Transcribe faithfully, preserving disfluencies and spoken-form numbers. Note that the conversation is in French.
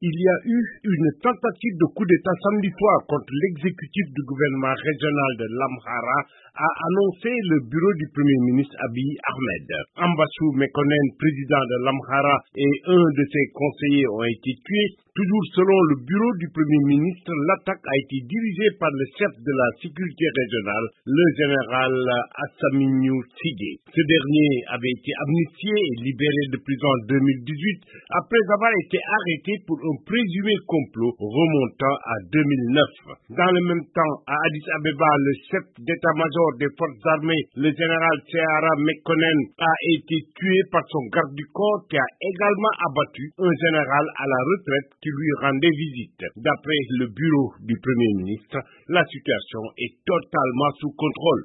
Il y a eu une tentative de coup d'État samedi soir contre l'exécutif du gouvernement régional de l'Amhara, a annoncé le bureau du Premier ministre Abiy Ahmed. Ambassou Mekonnen, président de l'Amhara, et un de ses conseillers ont été tués. Toujours selon le bureau du Premier ministre, l'attaque a été dirigée par le chef de la sécurité régionale, le général Assamignou Sidé. Ce dernier avait été amnistié et libéré de prison en deux mille dix-huit après avoir été arrêté pour un présumé complot remontant à deux mille neuf. Dans le même temps, à Addis Abeba, le chef d'état-major des forces armées, le général Théara Mekonnen, a été tué par son garde du corps qui a également abattu un général à la retraite qui lui rendait visite. D'après le bureau du Premier ministre, la situation est totalement sous contrôle.